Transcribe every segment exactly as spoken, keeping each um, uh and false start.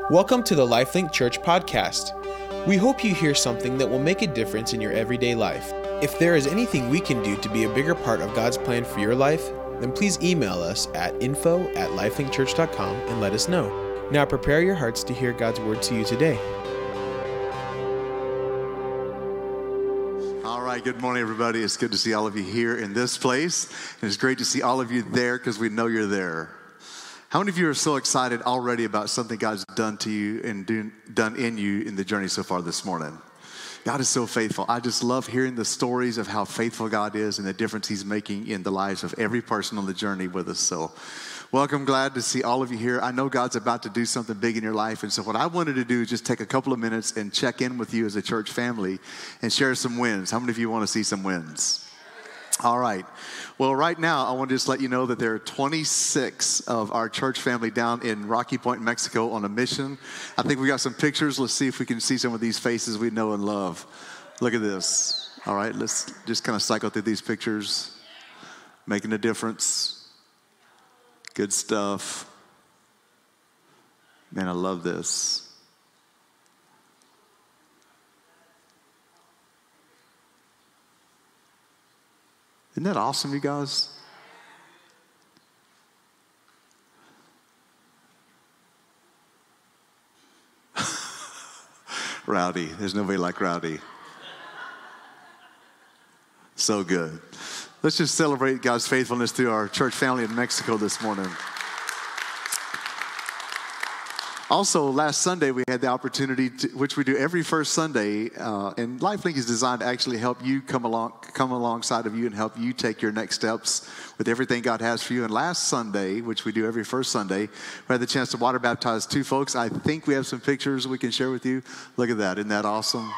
Welcome to the LifeLink Church podcast. We hope you hear something that will make a difference in your everyday life. If there is anything we can do to be a bigger part of God's plan for your life, then please email us at info at lifelink church dot com and let us know. Now prepare your hearts to hear God's word to you today. All right, good morning, everybody. It's good to see all of you here in this place. And it's great to see all of you there because we know you're there. How many of you are so excited already about something God's done to you and do, done in you in the journey so far this morning? God is so faithful. I just love hearing the stories of how faithful God is and the difference He's making in the lives of every person on the journey with us. So welcome, glad to see all of you here. I know God's about to do something big in your life. And so what I wanted to do is just take a couple of minutes and check in with you as a church family and share some wins. How many of you want to see some wins? All right. Well, right now, I want to just let you know that there are twenty-six of our church family down in Rocky Point, Mexico on a mission. I think we got some pictures. Let's see if we can see some of these faces we know and love. Look at this. All right, let's just kind of cycle through these pictures. Making a difference. Good stuff. Man, I love this. Isn't that awesome, you guys? Rowdy. There's nobody like Rowdy. So good. Let's just celebrate God's faithfulness through our church family in Mexico this morning. Also, last Sunday, we had the opportunity, to, which we do every first Sunday, uh, and LifeLink is designed to actually help you come along, come alongside of you and help you take your next steps with everything God has for you. And last Sunday, which we do every first Sunday, we had the chance to water baptize two folks. I think we have some pictures we can share with you. Look at that. Isn't that awesome?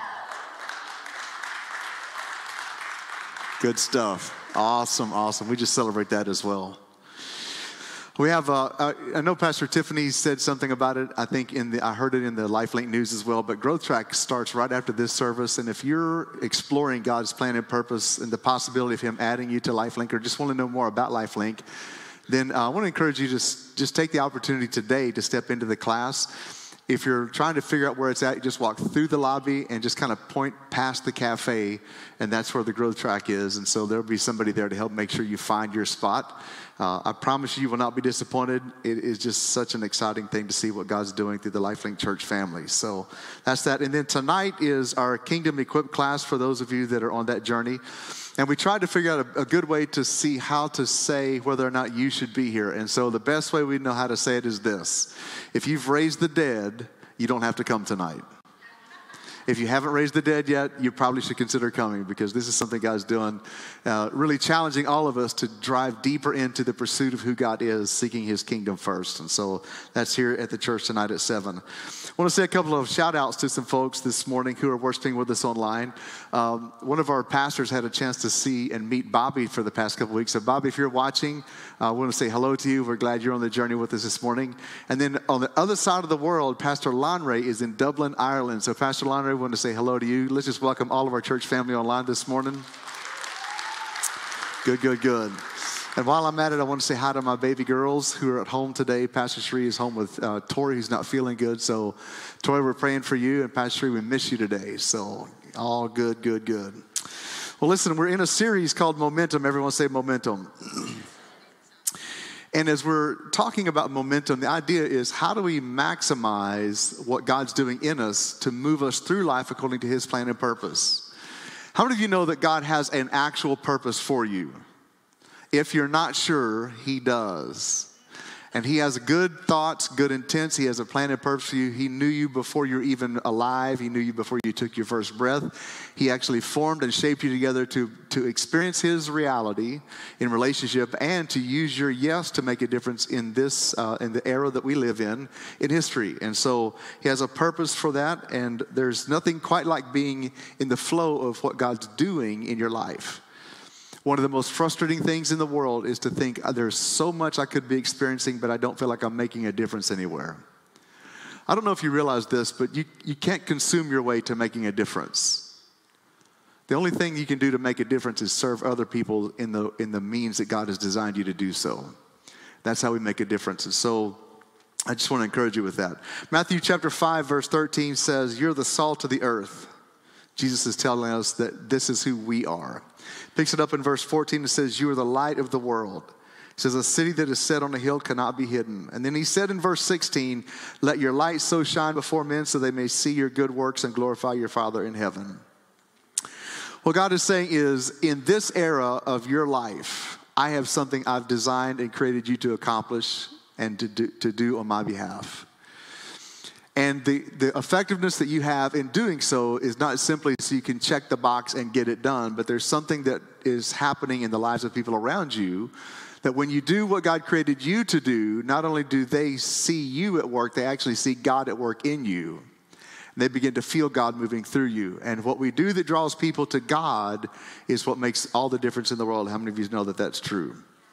Good stuff. Awesome, awesome. We just celebrate that as well. We have, uh, uh, I know Pastor Tiffany said something about it. I think in the, I heard it in the LifeLink news as well, but Growth Track starts right after this service. And if you're exploring God's plan and purpose and the possibility of Him adding you to LifeLink or just want to know more about LifeLink, then uh, I want to encourage you to just, just take the opportunity today to step into the class. If you're trying to figure out where it's at, you just walk through the lobby and just kind of point past the cafe, and that's where the Growth Track is. And so there'll be somebody there to help make sure you find your spot. Uh, I promise you, you will not be disappointed. It is just such an exciting thing to see what God's doing through the LifeLink Church family. So that's that. And then tonight is our Kingdom Equip class for those of you that are on that journey. And we tried to figure out a, a good way to see how to say whether or not you should be here. And so the best way we know how to say it is this. If you've raised the dead, you don't have to come tonight. If you haven't raised the dead yet, you probably should consider coming because this is something God's doing, uh, really challenging all of us to drive deeper into the pursuit of who God is, seeking His kingdom first. And so that's here at the church tonight at seven. I want to say a couple of shout outs to some folks this morning who are worshiping with us online. Um, one of our pastors had a chance to see and meet Bobby for the past couple of weeks. So Bobby, if you're watching, uh, I want to say hello to you. We're glad you're on the journey with us this morning. And then on the other side of the world, Pastor Lanre is in Dublin, Ireland. So Pastor Lanre, I want to say hello to you. Let's just welcome all of our church family online this morning. Good, good, good. And while I'm at it, I want to say hi to my baby girls who are at home today. Pastor Shree is home with uh, Tori, who's not feeling good. So, Tori, we're praying for you. And Pastor Shree, we miss you today. So, all good, good, good. Well, listen, we're in a series called Momentum. Everyone say Momentum. And as we're talking about momentum, the idea is how do we maximize what God's doing in us to move us through life according to His plan and purpose? How many of you know that God has an actual purpose for you? If you're not sure, He does. And He has good thoughts, good intents. He has a plan and purpose for you. He knew you before you're even alive. He knew you before you took your first breath. He actually formed and shaped you together to, to experience His reality in relationship and to use your yes to make a difference in this, uh, in the era that we live in, in history. And so He has a purpose for that. And there's nothing quite like being in the flow of what God's doing in your life. One of the most frustrating things in the world is to think there's so much I could be experiencing, but I don't feel like I'm making a difference anywhere. I don't know if you realize this, but you, you can't consume your way to making a difference. The only thing you can do to make a difference is serve other people in the in the means that God has designed you to do so. That's how we make a difference. And so I just want to encourage you with that. Matthew chapter five, verse thirteen says, you're the salt of the earth. Jesus is telling us that this is who we are. Picks it up in verse fourteen. It says, you are the light of the world. It says, a city that is set on a hill cannot be hidden. And then he said in verse sixteen, let your light so shine before men so they may see your good works and glorify your Father in heaven. What God is saying is, in this era of your life, I have something I've designed and created you to accomplish and to do, to do on my behalf. And the, the effectiveness that you have in doing so is not simply so you can check the box and get it done, but there's something that is happening in the lives of people around you that when you do what God created you to do, not only do they see you at work, they actually see God at work in you. And they begin to feel God moving through you. And what we do that draws people to God is what makes all the difference in the world. How many of you know that that's true?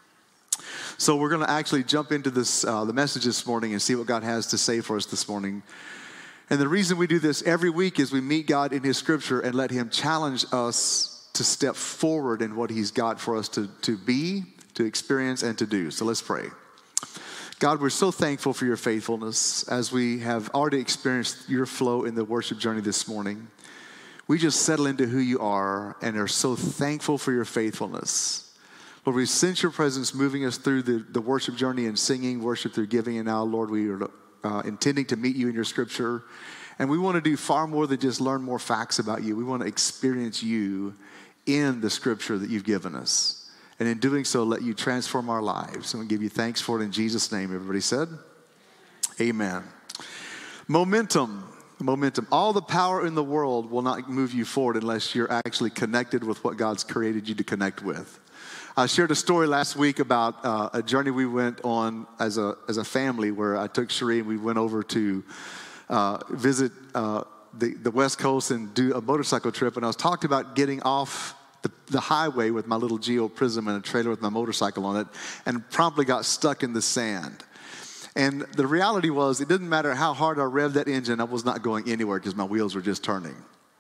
So we're going to actually jump into this, uh, the message this morning and see what God has to say for us this morning. And the reason we do this every week is we meet God in His Scripture and let Him challenge us to step forward in what He's got for us to, to be, to experience, and to do. So let's pray. God, we're so thankful for your faithfulness as we have already experienced your flow in the worship journey this morning. We just settle into who you are and are so thankful for your faithfulness. Lord, we sense your presence moving us through the, the worship journey and singing, worship through giving. And now, Lord, we are uh, intending to meet you in your Scripture. And we want to do far more than just learn more facts about you. We want to experience you in the Scripture that you've given us. And in doing so, let you transform our lives. And we give you thanks for it in Jesus' name. Everybody said, amen. Momentum. Momentum. All the power in the world will not move you forward unless you're actually connected with what God's created you to connect with. I shared a story last week about uh, a journey we went on as a as a family where I took Cherie and we went over to uh, visit uh, the, the West Coast and do a motorcycle trip. And I was talking about getting off the, the highway with my little Geo Prism and a trailer with my motorcycle on it and promptly got stuck in the sand. And the reality was it didn't matter how hard I revved that engine, I was not going anywhere because my wheels were just turning.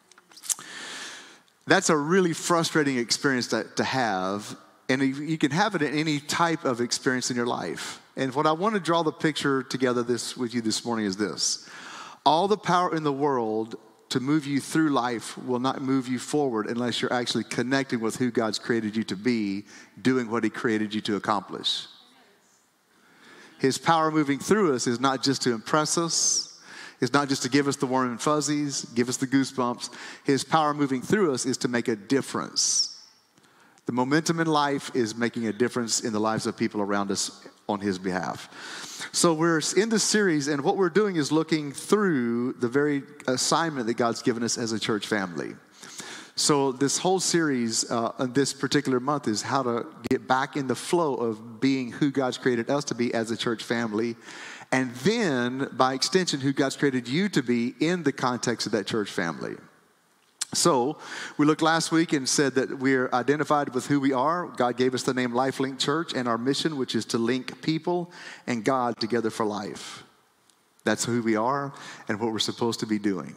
That's a really frustrating experience to, to have. And you can have it in any type of experience in your life. And what I want to draw the picture together this with you this morning is this. All the power in the world to move you through life will not move you forward unless you're actually connecting with who God's created you to be, doing what He created you to accomplish. His power moving through us is not just to impress us. It's not just to give us the warm and fuzzies, give us the goosebumps. His power moving through us is to make a difference. The momentum in life is making a difference in the lives of people around us on His behalf. So we're in this series, and what we're doing is looking through the very assignment that God's given us as a church family. So this whole series, uh, this particular month, is how to get back in the flow of being who God's created us to be as a church family, and then, by extension, who God's created you to be in the context of that church family. So we looked last week and said that we're identified with who we are. God gave us the name LifeLink Church and our mission, which is to link people and God together for life. That's who we are and what we're supposed to be doing.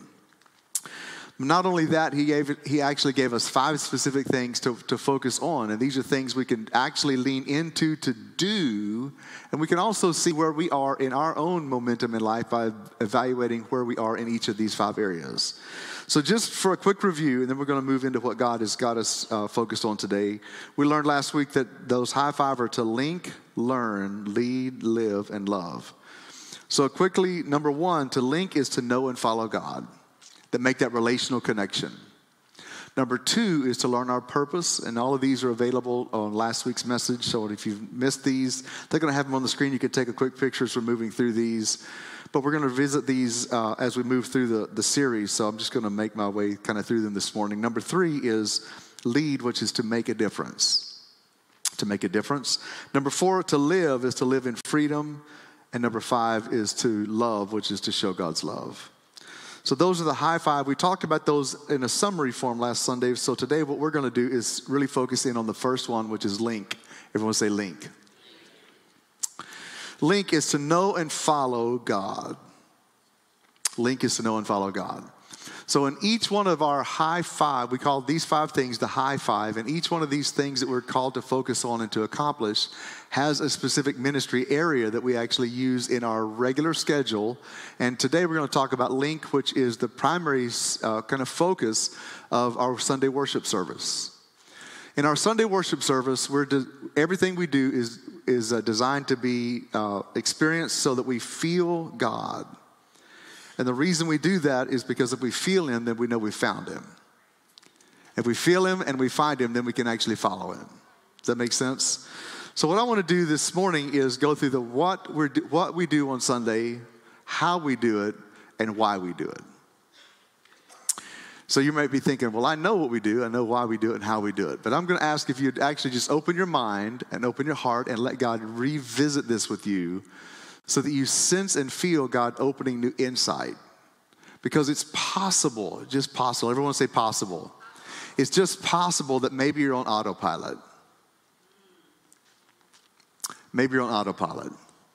Not only that, he gave he actually gave us five specific things to, to focus on. And these are things we can actually lean into to do. And we can also see where we are in our own momentum in life by evaluating where we are in each of these five areas. So just for a quick review, and then we're going to move into what God has got us uh, focused on today. We learned last week that those high five are to link, learn, lead, live, and love. So quickly, number one, to link is to know and follow God. That make that relational connection. Number two is to learn our purpose, and all of these are available on last week's message. So if you've missed these, they're going to have them on the screen. You can take a quick picture as we're moving through these. But we're going to visit these uh, as we move through the, the series. So I'm just going to make my way kind of through them this morning. Number three is lead, which is to make a difference. To make a difference. Number four, to live, is to live in freedom. And number five is to love, which is to show God's love. So those are the high five. We talked about those in a summary form last Sunday. So today what we're going to do is really focus in on the first one, which is link. Everyone say link. Link is to know and follow God. Link is to know and follow God. So in each one of our high five, we call these five things the high five, and each one of these things that we're called to focus on and to accomplish has a specific ministry area that we actually use in our regular schedule. And today we're going to talk about Link, which is the primary uh, kind of focus of our Sunday worship service. In our Sunday worship service, we're de- everything we do is, is uh, designed to be uh, experienced so that we feel God. And the reason we do that is because if we feel him, then we know we found him. If we feel him and we find him, then we can actually follow him. Does that make sense? So what I want to do this morning is go through the what we what we do on Sunday, how we do it, and why we do it. So you might be thinking, well, I know what we do. I know why we do it and how we do it. But I'm going to ask if you'd actually just open your mind and open your heart and let God revisit this with you, so that you sense and feel God opening new insight. Because it's possible, just possible. Everyone say possible. It's just possible that maybe you're on autopilot. Maybe you're on autopilot.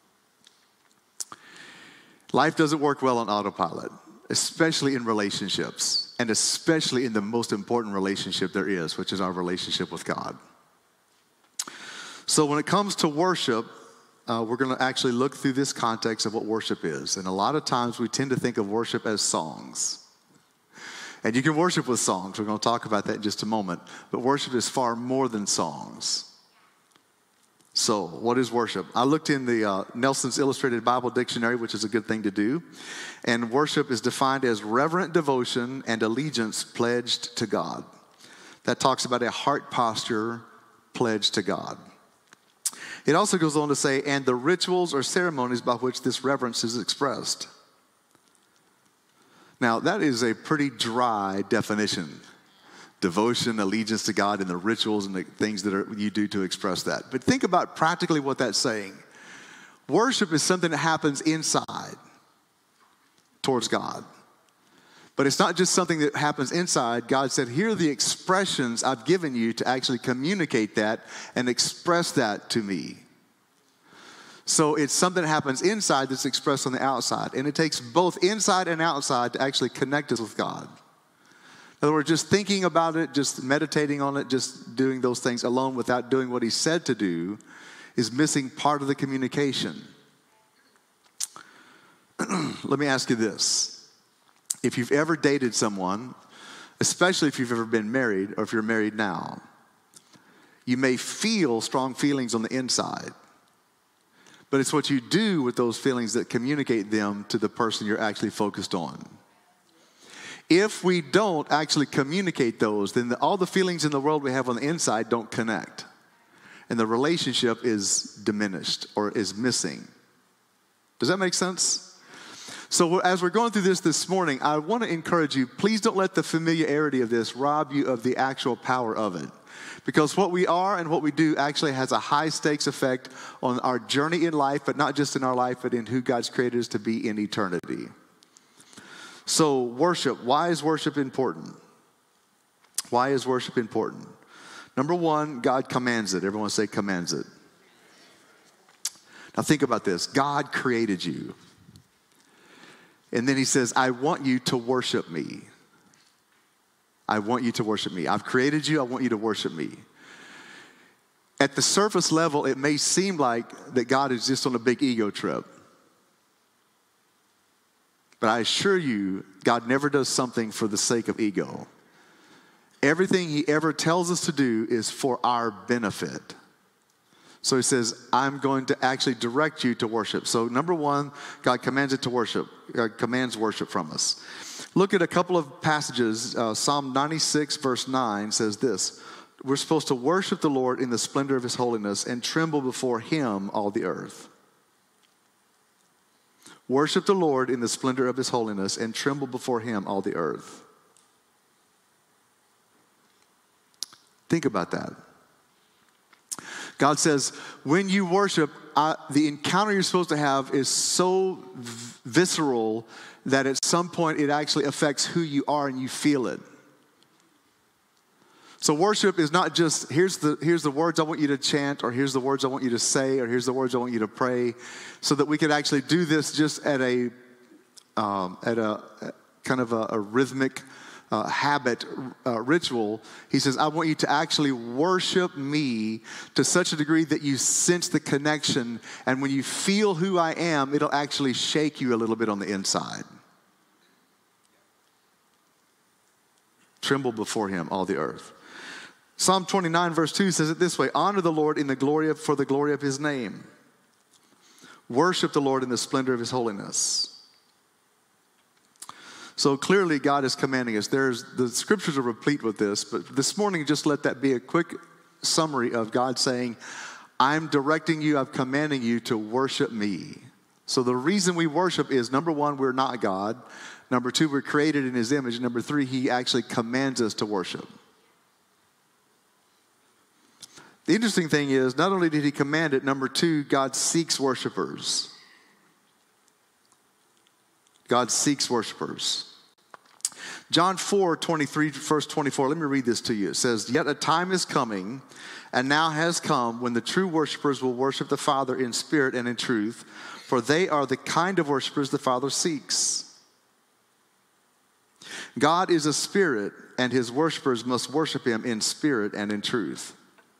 Life doesn't work well on autopilot, especially in relationships, and especially in the most important relationship there is, which is our relationship with God. So when it comes to worship, Uh, we're going to actually look through this context of what worship is. And a lot of times we tend to think of worship as songs. And you can worship with songs. We're going to talk about that in just a moment. But worship is far more than songs. So what is worship? I looked in the uh, Nelson's Illustrated Bible Dictionary, which is a good thing to do. And worship is defined as reverent devotion and allegiance pledged to God. That talks about a heart posture pledged to God. It also goes on to say, and the rituals or ceremonies by which this reverence is expressed. Now, that is a pretty dry definition. Devotion, allegiance to God, and the rituals and the things that are, you do to express that. But think about practically what that's saying. Worship is something that happens inside towards God. But it's not just something that happens inside. God said, here are the expressions I've given you to actually communicate that and express that to me. So it's something that happens inside that's expressed on the outside. And it takes both inside and outside to actually connect us with God. In other words, just thinking about it, just meditating on it, just doing those things alone without doing what he said to do is missing part of the communication. Let me ask you this. If you've ever dated someone, especially if you've ever been married or if you're married now, you may feel strong feelings on the inside. But it's what you do with those feelings that communicate them to the person you're actually focused on. If we don't actually communicate those, then the, all the feelings in the world we have on the inside don't connect. And the relationship is diminished or is missing. Does that make sense? So as we're going through this this morning, I want to encourage you, please don't let the familiarity of this rob you of the actual power of it. Because what we are and what we do actually has a high stakes effect on our journey in life, but not just in our life, but in who God's created us to be in eternity. So worship, why is worship important? Why is worship important? Number one, God commands it. Everyone say commands it. Now think about this. God created you. And then he says, I want you to worship me. I want you to worship me. I've created you. I want you to worship me. At the surface level, it may seem like that God is just on a big ego trip. But I assure you, God never does something for the sake of ego. Everything he ever tells us to do is for our benefit. So he says, I'm going to actually direct you to worship. So number one, God commands it to worship. God commands worship from us. Look at a couple of passages. Uh, Psalm ninety-six verse nine says this. We're supposed to worship the Lord in the splendor of his holiness and tremble before him, all the earth. Worship the Lord in the splendor of his holiness and tremble before him, all the earth. Think about that. God says, when you worship, uh, the encounter you're supposed to have is so v- visceral that at some point it actually affects who you are and you feel it. So worship is not just, here's the, here's the words I want you to chant, or here's the words I want you to say, or here's the words I want you to pray, so that we could actually do this just at a, um, at a, kind of a, a rhythmic uh, habit, uh, ritual. He says, I want you to actually worship me to such a degree that you sense the connection. And when you feel who I am, it'll actually shake you a little bit on the inside. Tremble before him, all the earth. Psalm twenty-nine verse two says it this way, honor the Lord in the glory of, for the glory of his name. Worship the Lord in the splendor of his holiness. So clearly God is commanding us. There's, the scriptures are replete with this, but this morning just let that be a quick summary of God saying, I'm directing you, I'm commanding you to worship me. So the reason we worship is, number one, we're not God. Number two, we're created in his image. Number three, he actually commands us to worship. The interesting thing is, not only did he command it, number two, God seeks worshipers. God seeks worshipers. John four, twenty-three, verse twenty-four, let me read this to you. It says, yet a time is coming, and now has come, when the true worshipers will worship the Father in spirit and in truth, for they are the kind of worshipers the Father seeks. God is a spirit, and his worshipers must worship him in spirit and in truth.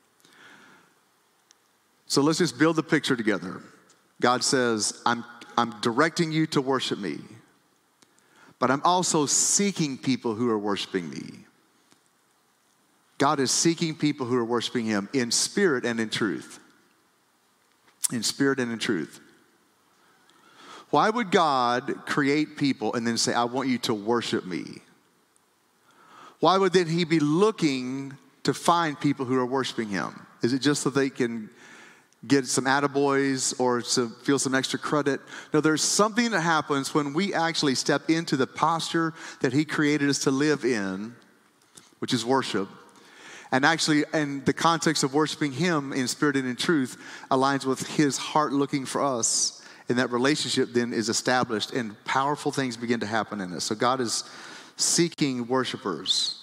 So let's just build the picture together. God says, I'm, I'm directing you to worship me, but I'm also seeking people who are worshiping me. God is seeking people who are worshiping him in spirit and in truth. In spirit and in truth. Why would God create people and then say, I want you to worship me? Why would then he be looking to find people who are worshiping him? Is it just so they can get some attaboys or to feel some extra credit? No, there's something that happens when we actually step into the posture that he created us to live in, which is worship. And actually, in the context of worshiping him in spirit and in truth, aligns with his heart looking for us. And that relationship then is established and powerful things begin to happen in us. So God is seeking worshipers.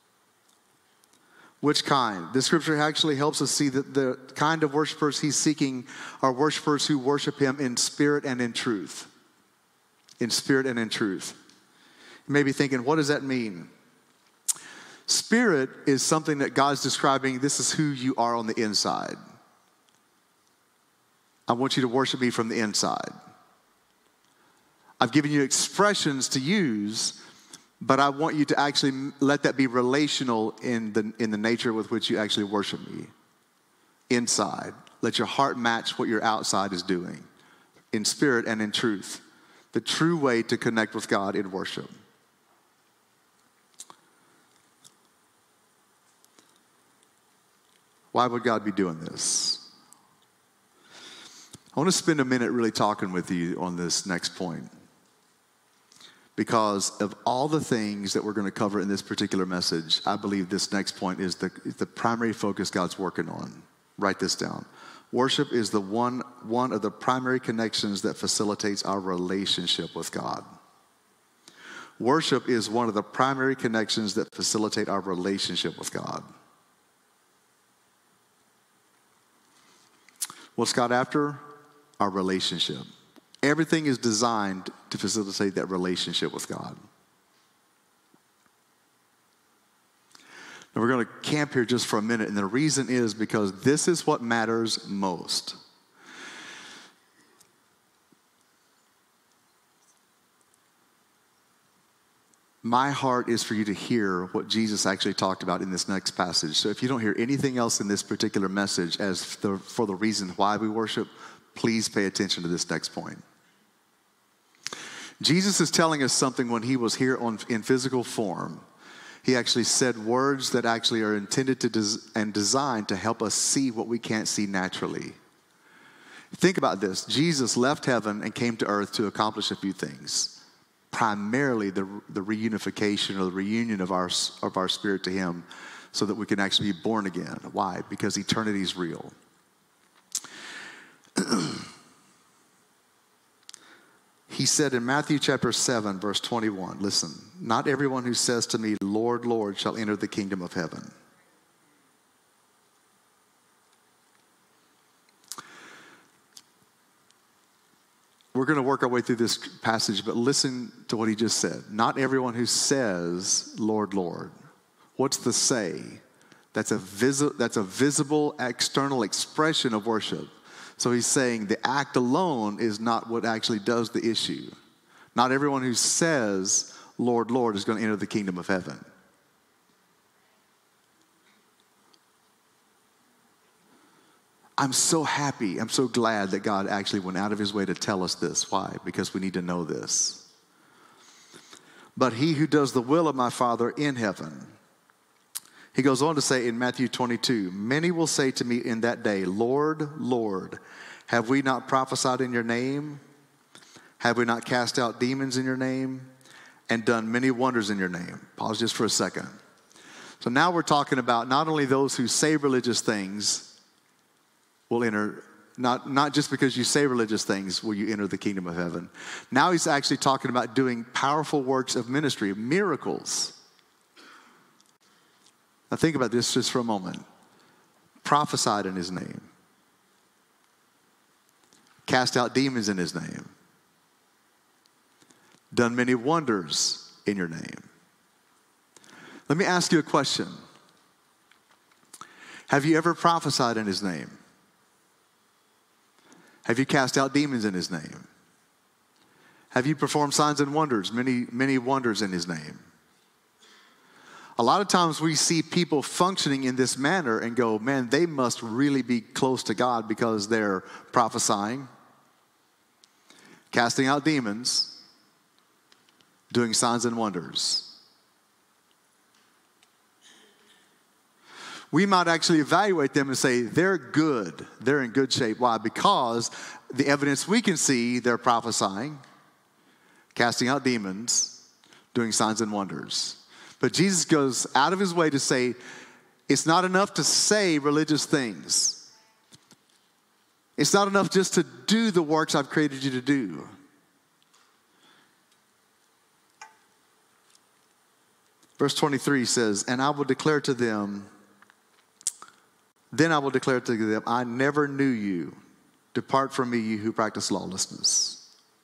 Which kind? This scripture actually helps us see that the kind of worshipers he's seeking are worshipers who worship him in spirit and in truth. In spirit and in truth. You may be thinking, what does that mean? Spirit is something that God's describing. This is who you are on the inside. I want you to worship me from the inside. I've given you expressions to use, but I want you to actually let that be relational in the, in the nature with which you actually worship me. Inside. Let your heart match what your outside is doing. In spirit and in truth. The true way to connect with God in worship. Why would God be doing this? I want to spend a minute really talking with you on this next point. Because of all the things that we're going to cover in this particular message, I believe this next point is the, the primary focus God's working on. Write this down. Worship is the one, one of the primary connections that facilitates our relationship with God. Worship is one of the primary connections that facilitate our relationship with God. What's God after? Our relationship. Everything is designed to facilitate that relationship with God. Now we're going to camp here just for a minute, and the reason is because this is what matters most. My heart is for you to hear what Jesus actually talked about in this next passage. So if you don't hear anything else in this particular message as the, for the reason why we worship, please pay attention to this next point. Jesus is telling us something when he was here on, in physical form. He actually said words that actually are intended to des- and designed to help us see what we can't see naturally. Think about this. Jesus left heaven and came to earth to accomplish a few things. Primarily the, the reunification or the reunion of our, of our spirit to him so that we can actually be born again. Why? Because eternity is real. He said in Matthew chapter seven, verse twenty-one, listen, not everyone who says to me, Lord, Lord, shall enter the kingdom of heaven. We're going to work work our way through this passage, but listen to what he just said. Not everyone who says, Lord, Lord. What's the say? That's a, visi- that's a visible external expression of worship. So he's saying the act alone is not what actually does the issue. Not everyone who says, Lord, Lord, is going to enter the kingdom of heaven. I'm so happy, I'm so glad that God actually went out of his way to tell us this. Why? Because we need to know this. But he who does the will of my Father in heaven. He goes on to say in Matthew twenty-two, many will say to me in that day, Lord, Lord, have we not prophesied in your name? Have we not cast out demons in your name? And done many wonders in your name? Pause just for a second. So now we're talking about not only those who say religious things will enter, not, not just because you say religious things will you enter the kingdom of heaven. Now he's actually talking about doing powerful works of ministry, miracles. Now think about this just for a moment. Prophesied in his name. Cast out demons in his name. Done many wonders in your name. Let me ask you a question. Have you ever prophesied in his name? Have you cast out demons in his name? Have you performed signs and wonders, many, many wonders in his name? A lot of times we see people functioning in this manner and go, man, they must really be close to God because they're prophesying, casting out demons, doing signs and wonders. We might actually evaluate them and say, they're good. They're in good shape. Why? Because the evidence we can see, they're prophesying, casting out demons, doing signs and wonders. But Jesus goes out of his way to say, it's not enough to say religious things. It's not enough just to do the works I've created you to do. Verse twenty-three says, and I will declare to them, then I will declare to them, I never knew you. Depart from me, you who practice lawlessness.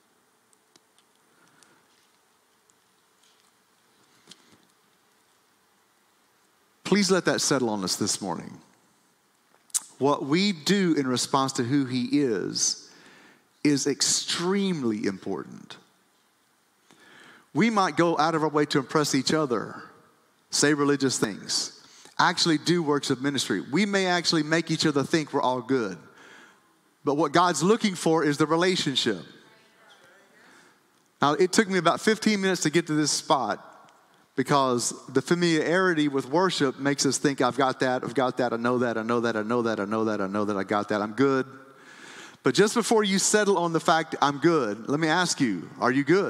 Please let that settle on us this morning. What we do in response to who he is is extremely important. We might go out of our way to impress each other, say religious things, actually do works of ministry. We may actually make each other think we're all good. But what God's looking for is the relationship. Now, it took me about fifteen minutes to get to this spot because the familiarity with worship makes us think, I've got that, I've got that, I know that, I know that, I know that, I know that, I know that, I got that, I'm good. But just before you settle on the fact I'm good, let me ask you, are you good?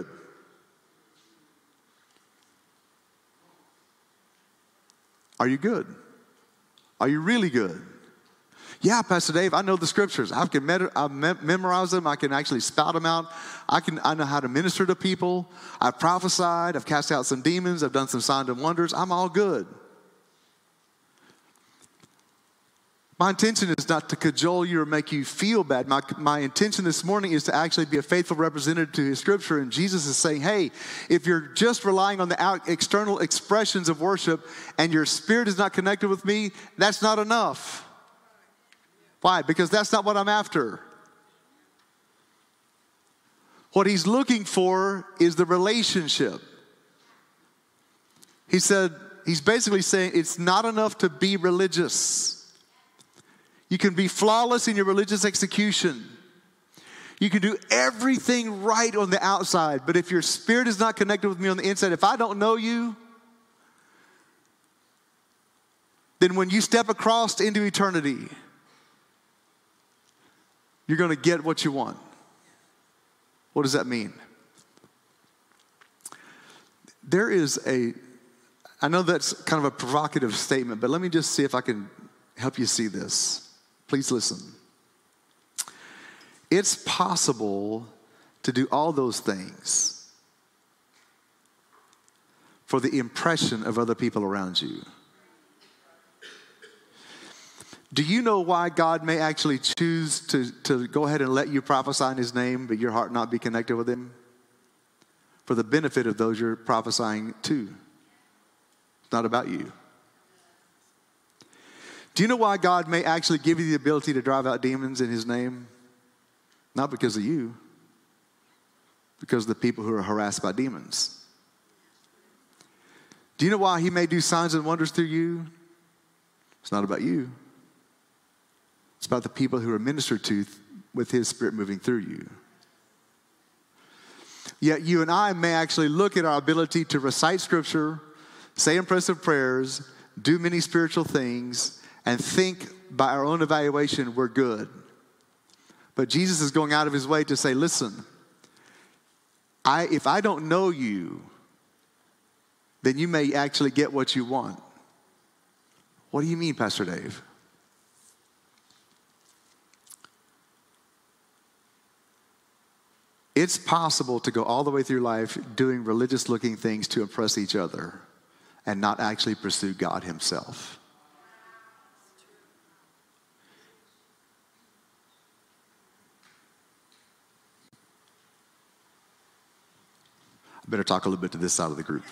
Are you good? Are you really good? Yeah, Pastor Dave, I know the scriptures. I can med- I've me- memorized them. I can actually spout them out. I can. I know how to minister to people. I've prophesied. I've cast out some demons. I've done some signs and wonders. I'm all good. My intention is not to cajole you or make you feel bad. My, my intention this morning is to actually be a faithful representative to his scripture. And Jesus is saying, hey, if you're just relying on the out, external expressions of worship and your spirit is not connected with me, that's not enough. Why? Because that's not what I'm after. What he's looking for is the relationship. He said, he's basically saying it's not enough to be religious. You can be flawless in your religious execution. You can do everything right on the outside, but if your spirit is not connected with me on the inside, if I don't know you, then when you step across into eternity, you're going to get what you want. What does that mean? There is a, I know that's kind of a provocative statement, but let me just see if I can help you see this. Please listen. It's possible to do all those things for the impression of other people around you. Do you know why God may actually choose to, to go ahead and let you prophesy in his name, but your heart not be connected with him? For the benefit of those you're prophesying to. It's not about you. Do you know why God may actually give you the ability to drive out demons in his name? Not because of you, because of the people who are harassed by demons. Do you know why he may do signs and wonders through you? It's not about you. It's about the people who are ministered to with his spirit moving through you. Yet you and I may actually look at our ability to recite scripture, say impressive prayers, do many spiritual things, and think by our own evaluation we're good. But Jesus is going out of his way to say, listen, I, if I don't know you, then you may actually get what you want. What do you mean, Pastor Dave? It's possible to go all the way through life doing religious-looking things to impress each other and not actually pursue God himself. I better talk a little bit to this side of the group.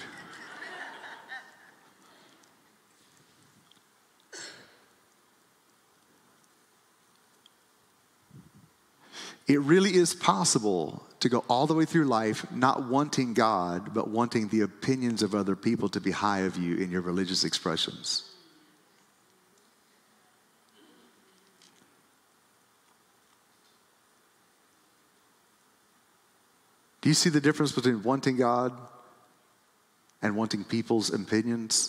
It really is possible to go all the way through life not wanting God, but wanting the opinions of other people to be high of you in your religious expressions. Do you see the difference between wanting God and wanting people's opinions?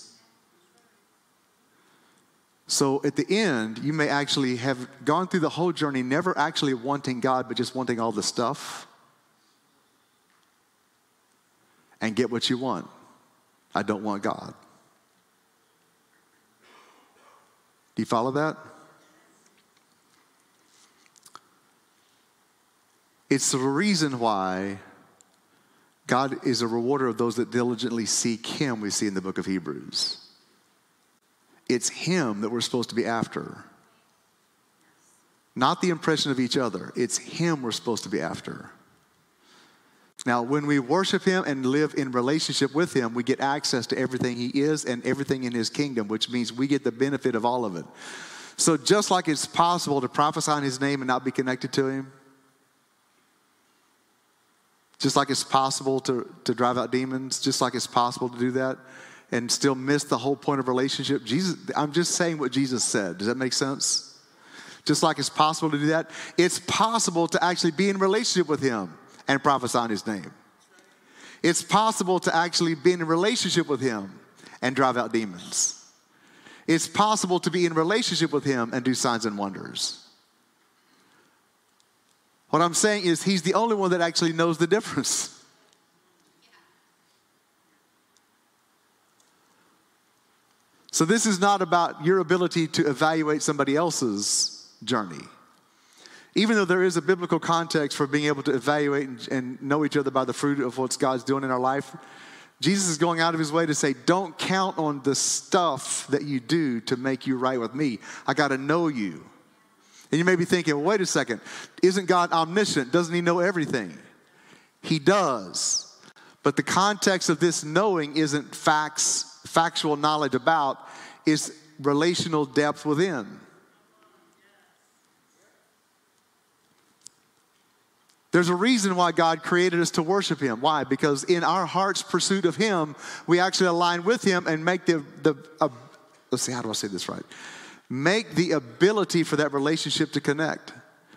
So at the end, you may actually have gone through the whole journey never actually wanting God, but just wanting all the stuff and get what you want. I don't want God. Do you follow that? It's the reason why God is a rewarder of those that diligently seek him, we see in the book of Hebrews. It's him that we're supposed to be after. Not the impression of each other. It's him we're supposed to be after. Now, when we worship him and live in relationship with him, we get access to everything he is and everything in his kingdom, which means we get the benefit of all of it. So just like it's possible to prophesy in his name and not be connected to him, just like it's possible to, to drive out demons, just like it's possible to do that, and still miss the whole point of relationship. Jesus, I'm just saying what Jesus said. Does that make sense? Just like it's possible to do that, it's possible to actually be in relationship with him and prophesy in his name. It's possible to actually be in a relationship with him and drive out demons. It's possible to be in relationship with him and do signs and wonders. What I'm saying is he's the only one that actually knows the difference. So this is not about your ability to evaluate somebody else's journey. Even though there is a biblical context for being able to evaluate and, and know each other by the fruit of what God's doing in our life, Jesus is going out of his way to say, don't count on the stuff that you do to make you right with me. I got to know you. And you may be thinking, well, wait a second. Isn't God omniscient? Doesn't he know everything? He does. But the context of this knowing isn't facts, factual knowledge about, is relational depth within. There's a reason why God created us to worship him. Why? Because in our heart's pursuit of him, we actually align with him and make the, the uh, let's see, how do I say this right? Make the ability for that relationship to connect.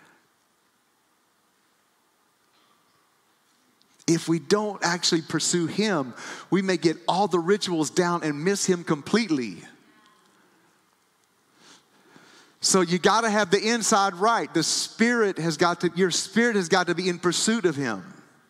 If we don't actually pursue him, we may get all the rituals down and miss him completely. So you got to have the inside right. The spirit has got to, your spirit has got to be in pursuit of him.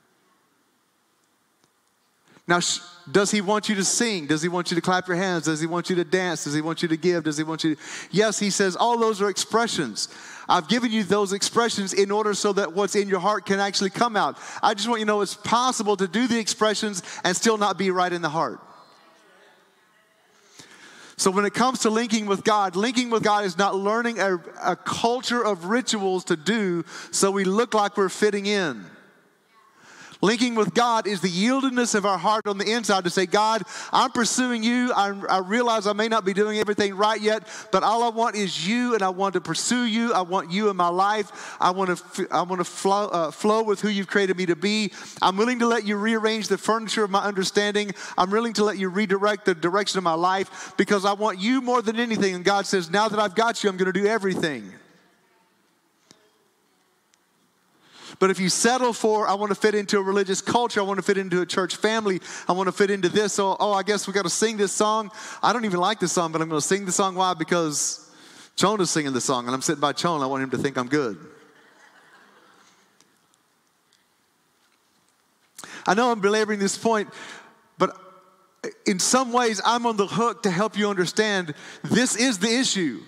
Now, does he want you to sing? Does he want you to clap your hands? Does he want you to dance? Does he want you to give? Does he want you to? Yes, he says all those are expressions. I've given you those expressions in order so that what's in your heart can actually come out. I just want you to know it's possible to do the expressions and still not be right in the heart. So when it comes to linking with God, linking with God is not learning a, a culture of rituals to do so we look like we're fitting in. Linking with God is the yieldedness of our heart on the inside to say, God, I'm pursuing you. I, I realize I may not be doing everything right yet, but all I want is you, and I want to pursue you. I want you in my life. I want to, I want to flow, uh, flow with who you've created me to be. I'm willing to let you rearrange the furniture of my understanding. I'm willing to let you redirect the direction of my life because I want you more than anything. And God says, now that I've got you, I'm going to do everything. But if you settle for, I want to fit into a religious culture, I want to fit into a church family, I want to fit into this, so, oh, I guess we got to sing this song. I don't even like this song, but I'm going to sing the song. Why? Because Chona's singing the song, and I'm sitting by Chona. I want him to think I'm good. I know I'm belaboring this point, but in some ways, I'm on the hook to help you understand this is the issue.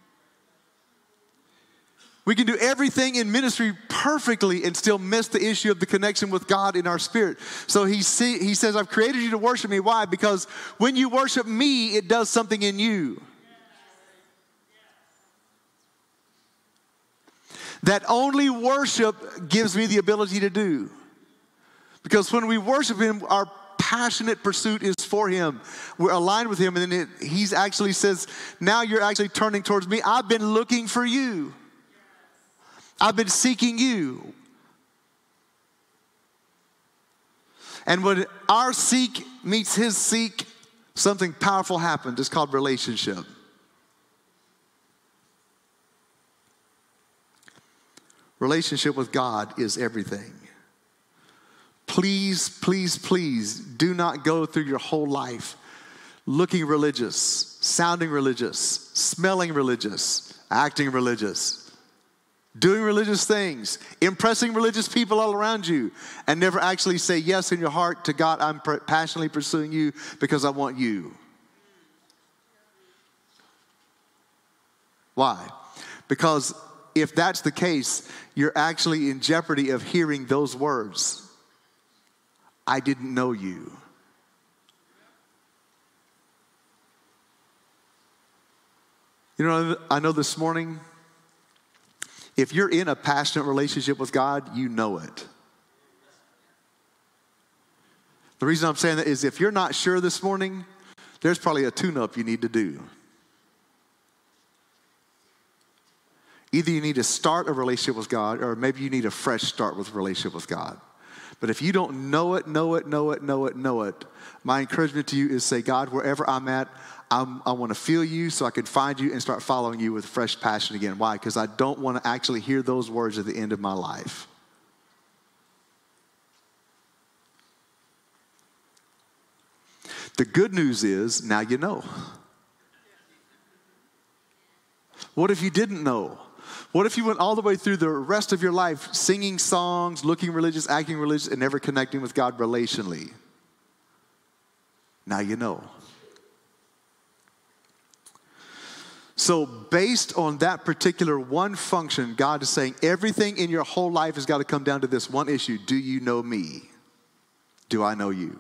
We can do everything in ministry perfectly and still miss the issue of the connection with God in our spirit. So he, see, he says, I've created you to worship me. Why? Because when you worship me, it does something in you. That only worship gives me the ability to do. Because when we worship him, our passionate pursuit is for him. We're aligned with him. And then it, he's actually says, now you're actually turning towards me. I've been looking for you. I've been seeking you. And when our seek meets his seek, something powerful happens. It's called relationship. Relationship with God is everything. Please, please, please do not go through your whole life looking religious, sounding religious, smelling religious, acting religious, doing religious things, impressing religious people all around you, and never actually say yes in your heart to God, I'm passionately pursuing you because I want you. Why? Because if that's the case, you're actually in jeopardy of hearing those words. I didn't know you. You know, I know this morning, if you're in a passionate relationship with God, you know it. The reason I'm saying that is if you're not sure this morning, there's probably a tune-up you need to do. Either you need to start a relationship with God, or maybe you need a fresh start with a relationship with God. But if you don't know it, know it, know it, know it, know it, my encouragement to you is say, God, wherever I'm at, I'm, I want to feel you so I can find you and start following you with fresh passion again. Why? Because I don't want to actually hear those words at the end of my life. The good news is, now you know. What if you didn't know? What if you went all the way through the rest of your life singing songs, looking religious, acting religious, and never connecting with God relationally? Now you know. So based on that particular one function, God is saying everything in your whole life has got to come down to this one issue. Do you know me? Do I know you?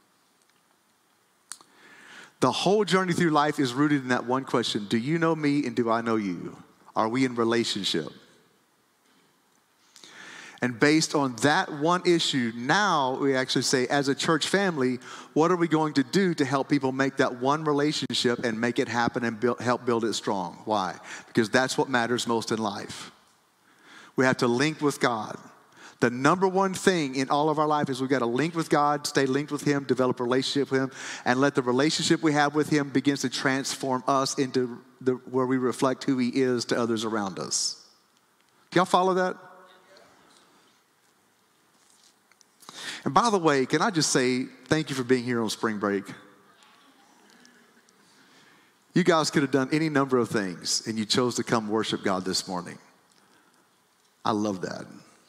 The whole journey through life is rooted in that one question. Do you know me and do I know you? Are we in relationship? And based on that one issue, now we actually say, as a church family, what are we going to do to help people make that one relationship and make it happen and build, help build it strong? Why? Because that's what matters most in life. We have to link with God. The number one thing in all of our life is we've got to link with God, stay linked with him, develop a relationship with him, and let the relationship we have with him begins to transform us into the, where we reflect who he is to others around us. Do y'all follow that? And by the way, can I just say thank you for being here on spring break. You guys could have done any number of things, and you chose to come worship God this morning. I love that.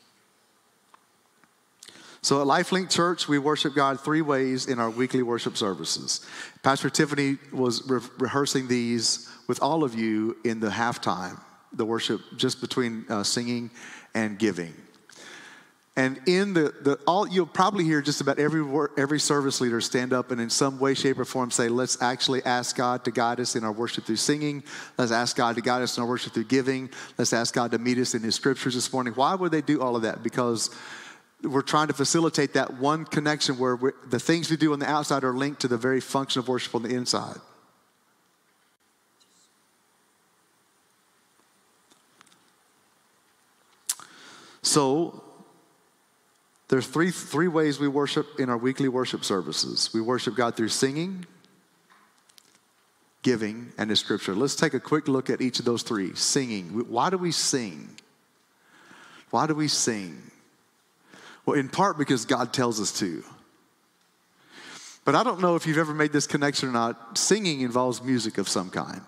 So at LifeLink Church, we worship God three ways in our weekly worship services. Pastor Tiffany was re- rehearsing these with all of you in the halftime, the worship just between uh, singing and giving. And in the, the all, you'll probably hear just about every every service leader stand up and in some way, shape, or form say, let's actually ask God to guide us in our worship through singing. Let's ask God to guide us in our worship through giving. Let's ask God to meet us in his scriptures this morning. Why would they do all of that? Because we're trying to facilitate that one connection where we're, the things we do on the outside are linked to the very function of worship on the inside. So, there's three, three ways we worship in our weekly worship services. We worship God through singing, giving, and in scripture. Let's take a quick look at each of those three. Singing. Why do we sing? Why do we sing? Well, in part because God tells us to. But I don't know if you've ever made this connection or not. Singing involves music of some kind.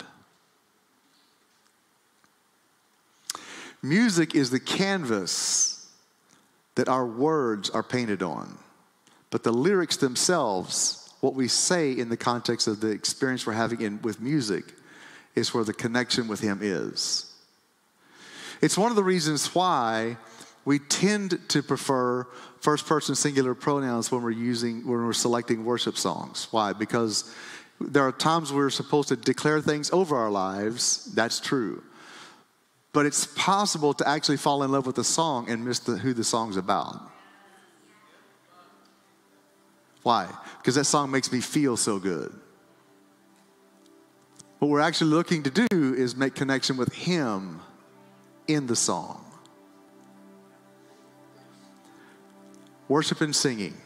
Music is the canvas that our words are painted on. But the lyrics themselves, what we say in the context of the experience we're having in, with music, is where the connection with him is. It's one of the reasons why we tend to prefer first-person singular pronouns when we're using, when we're selecting worship songs. Why? Because there are times we're supposed to declare things over our lives. That's true. But it's possible to actually fall in love with the song and miss the, who the song's about. Why? Because that song makes me feel so good. What we're actually looking to do is make connection with him in the song. Worship and singing.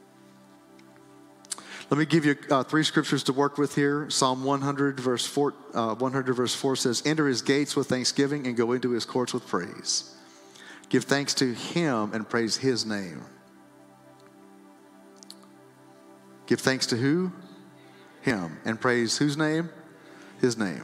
Let me give you uh, three scriptures to work with here. Psalm one hundred verse four, uh, one hundred verse four says, enter his gates with thanksgiving and go into his courts with praise. Give thanks to him and praise his name. Give thanks to who? Him. And praise whose name? His name.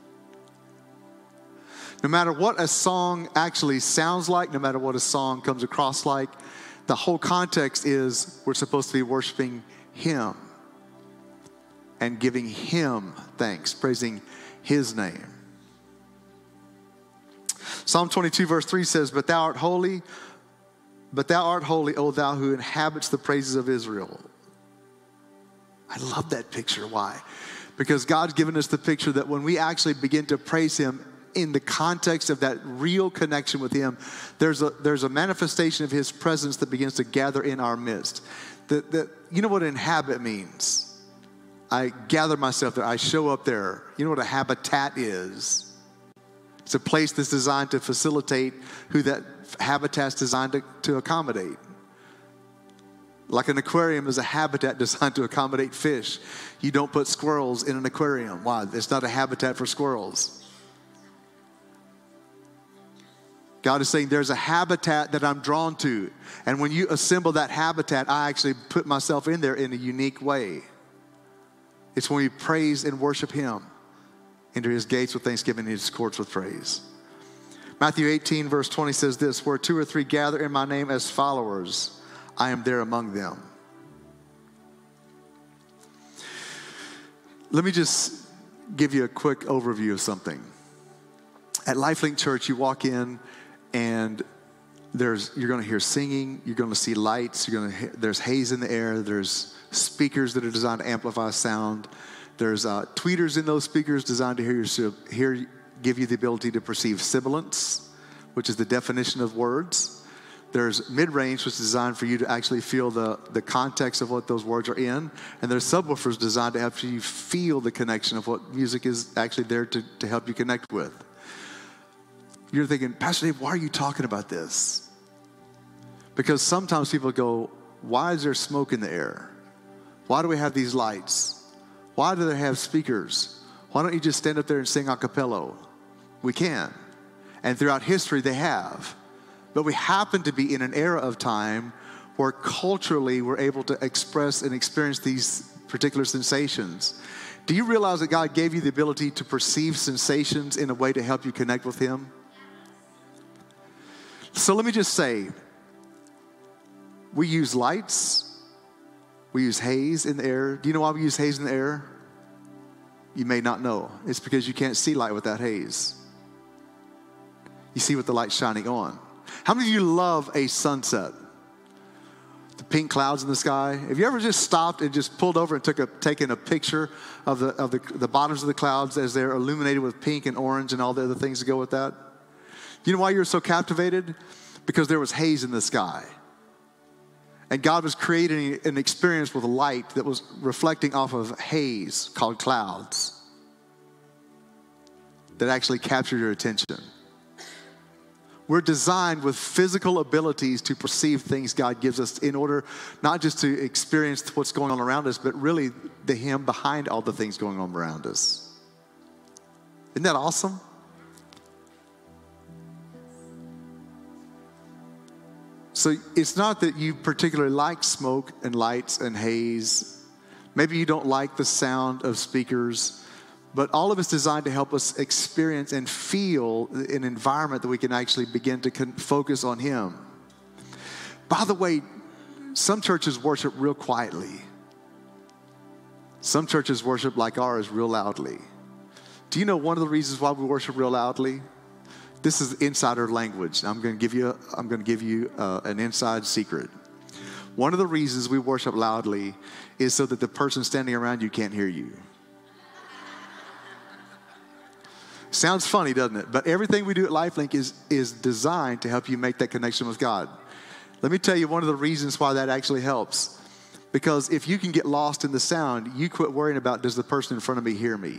No matter what a song actually sounds like, no matter what a song comes across like, the whole context is we're supposed to be worshiping him and giving him thanks, praising his name. Psalm twenty-two verse three says, But thou art holy, but thou art holy, O thou who inhabits the praises of Israel. I love that picture. Why? Because God's given us the picture that when we actually begin to praise him in the context of that real connection with him, there's a, there's a manifestation of his presence that begins to gather in our midst. The, the, you know what inhabit means? I gather myself there. I show up there. You know what a habitat is? It's a place that's designed to facilitate who that habitat's designed to, to accommodate. Like an aquarium is a habitat designed to accommodate fish. You don't put squirrels in an aquarium. Why? It's not a habitat for squirrels. God is saying there's a habitat that I'm drawn to. And when you assemble that habitat, I actually put myself in there in a unique way. It's when we praise and worship him. Enter his gates with thanksgiving and his courts with praise. Matthew eighteen verse twenty says this, where two or three gather in my name as followers, I am there among them. Let me just give you a quick overview of something. At LifeLink Church, you walk in and there's you're going to hear singing, you're going to see lights, you're going to hear, there's haze in the air, there's speakers that are designed to amplify sound. There's uh, tweeters in those speakers designed to hear, your, hear give you the ability to perceive sibilance, which is the definition of words. There's mid-range, which is designed for you to actually feel the, the context of what those words are in. And there's subwoofers designed to help you feel the connection of what music is actually there to, to help you connect with. You're thinking, Pastor Dave, why are you talking about this? Because sometimes people go, why is there smoke in the air? Why do we have these lights? Why do they have speakers? Why don't you just stand up there and sing a cappella? We can. And throughout history, they have. But we happen to be in an era of time where culturally we're able to express and experience these particular sensations. Do you realize that God gave you the ability to perceive sensations in a way to help you connect with him? So let me just say, we use lights. We use haze in the air. Do you know why we use haze in the air? You may not know. It's because you can't see light without haze. You see with the light shining on. How many of you love a sunset? pink clouds in the sky? Have you ever just stopped and just pulled over and took a taken a picture of the of the, the bottoms of the clouds as they're illuminated with pink and orange and all the other things that go with that? You know why you're so captivated? Because there was haze in the sky. And God was creating an experience with light that was reflecting off of haze called clouds that actually captured your attention. We're designed with physical abilities to perceive things God gives us in order not just to experience what's going on around us, but really the Him behind all the things going on around us. Isn't that awesome? So it's not that you particularly like smoke and lights and haze. Maybe you don't like the sound of speakers. But all of it's designed to help us experience and feel an environment that we can actually begin to con- focus on Him. By the way, some churches worship real quietly. Some churches worship like ours real loudly. Do you know one of the reasons why we worship real loudly? This is insider language. I'm going to give you, I'm going to give you uh, an inside secret. One of the reasons we worship loudly is so that the person standing around you can't hear you. Sounds funny, doesn't it? But everything we do at LifeLink is, is designed to help you make that connection with God. Let me tell you one of the reasons why that actually helps. Because if you can get lost in the sound, you quit worrying about, does the person in front of me hear me?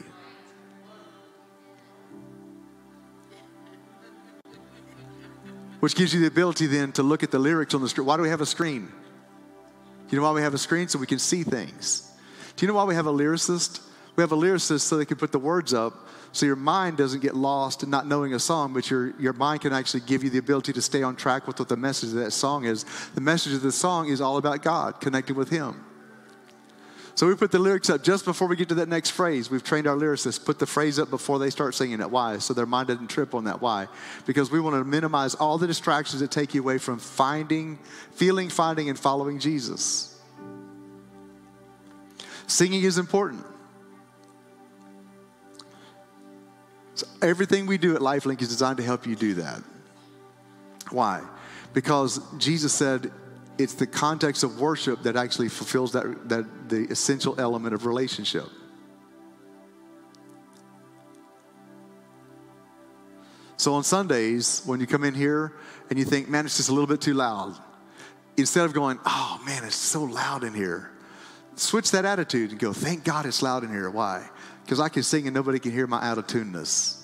Which gives you the ability then to look at the lyrics on the screen. Why do we have a screen? You know why we have a screen? So we can see things. Do you know why we have a lyricist? We have a lyricist so they can put the words up so your mind doesn't get lost in not knowing a song, but your, your mind can actually give you the ability to stay on track with what the message of that song is. The message of the song is all about God, connected with Him. So we put the lyrics up just before we get to that next phrase. We've trained our lyricists, put the phrase up before they start singing it. Why? So their mind doesn't trip on that. Why? Because we want to minimize all the distractions that take you away from finding, feeling, finding, and following Jesus. Singing is important. So everything we do at LifeLink is designed to help you do that. Why? Because Jesus said it's the context of worship that actually fulfills that, that the essential element of relationship. So on Sundays, when you come in here and you think, man, it's just a little bit too loud, instead of going, oh man, it's so loud in here, switch that attitude and go, thank God it's loud in here. Why? Because I can sing and nobody can hear my out-of-tuneness.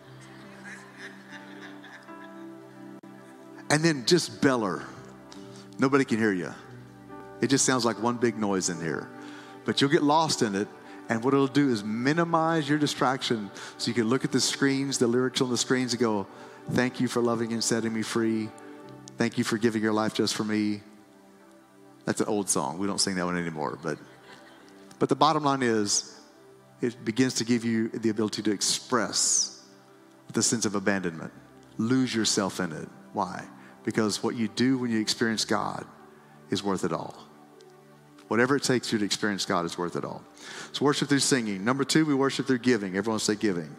And then just beller. Nobody can hear you. It just sounds like one big noise in here. But you'll get lost in it, and what it'll do is minimize your distraction so you can look at the screens, the lyrics on the screens, and go, thank you for loving and setting me free. Thank you for giving your life just for me. That's an old song. We don't sing that one anymore. But, but the bottom line is, it begins to give you the ability to express with a sense of abandonment. Lose yourself in it. Why? Because what you do when you experience God is worth it all. Whatever it takes you to experience God is worth it all. So worship through singing. Number two, we worship through giving. Everyone say giving.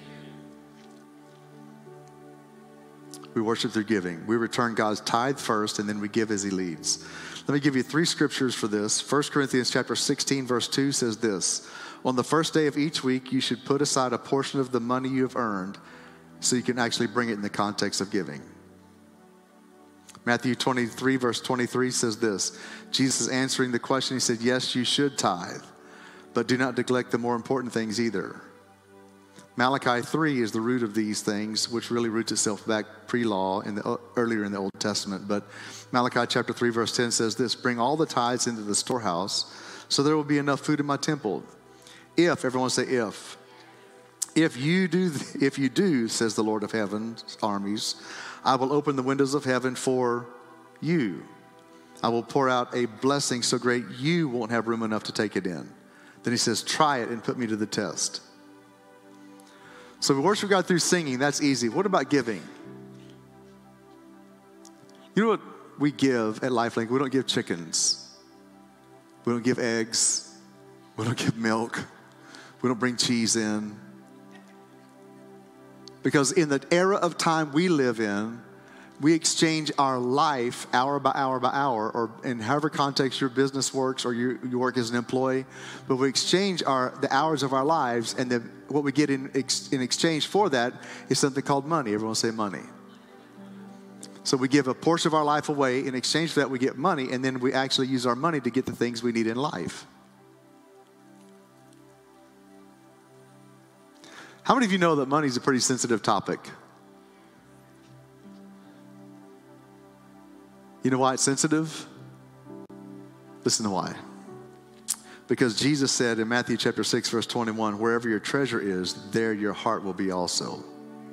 We worship through giving. We return God's tithe first, and then we give as He leads. Let me give you three scriptures for this. First Corinthians chapter sixteen, verse two says this. On the first day of each week, you should put aside a portion of the money you have earned so you can actually bring it in the context of giving. Matthew twenty-three, verse twenty-three says this. Jesus is answering the question. He said, yes, you should tithe, but do not neglect the more important things either. Malachi three is the root of these things, which really roots itself back pre-law in the, earlier in the Old Testament. But Malachi chapter three, verse ten says this, bring all the tithes into the storehouse so there will be enough food in my temple. If, everyone say if. If you do, if you do, says the Lord of heaven's armies, I will open the windows of heaven for you. I will pour out a blessing so great you won't have room enough to take it in. Then he says, try it and put me to the test. So we worship God through singing. That's easy. What about giving? You know what we give at LifeLink? We don't give chickens. We don't give eggs. We don't give milk. We don't bring cheese in. Because in the era of time we live in, we exchange our life hour by hour by hour, or in however context your business works or you, you work as an employee, but we exchange our the hours of our lives, and the, what we get in, ex, in exchange for that is something called money. Everyone say money. So we give a portion of our life away. In exchange for that, we get money, and then we actually use our money to get the things we need in life. How many of you know that money is a pretty sensitive topic? You know why it's sensitive? Listen to why. Because Jesus said in Matthew chapter six, verse twenty-one, wherever your treasure is, there your heart will be also.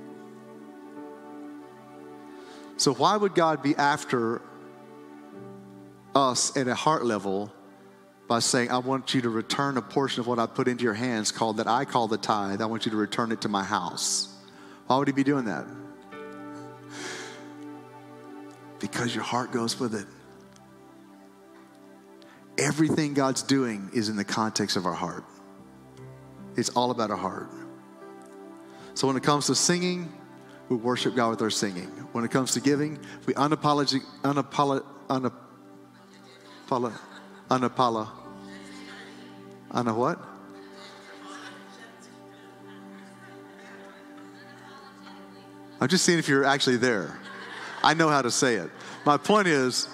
So why would God be after us at a heart level by saying, I want you to return a portion of what I put into your hands, called that I call the tithe. I want you to return it to my house. Why would he be doing that? Because your heart goes with it. Everything God's doing is in the context of our heart. It's all about our heart. So when it comes to singing, we worship God with our singing. When it comes to giving, we unapologetic, unapolo, unapolo, unapolo, una what? I'm just seeing if you're actually there. I know how to say it. My point is,